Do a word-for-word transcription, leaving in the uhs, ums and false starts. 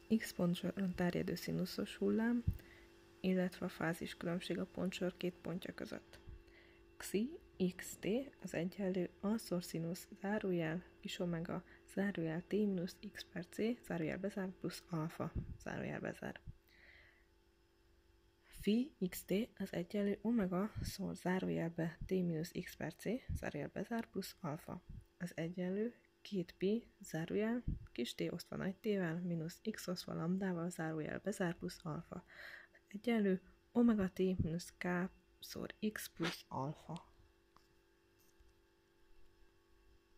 x pontsoron terjedő színuszos hullám, illetve a fáziskülönbség a pontsor két pontja között. Xi, xt az egyenlő a-szor színusz zárójel kis omega zárójel t mínusz x per c zárójel bezár plusz alfa zárójel bezár. Phi xt az egyenlő omega szor zárójelbe t mínusz x per c zárójel bezár plusz alfa. Az egyenlő két pi zárójel kis t osztva nagy t-vel mínusz x osztva lambdával zárójel bezár plusz alfa. Az egyenlő omega t mínusz k szor x plusz alfa.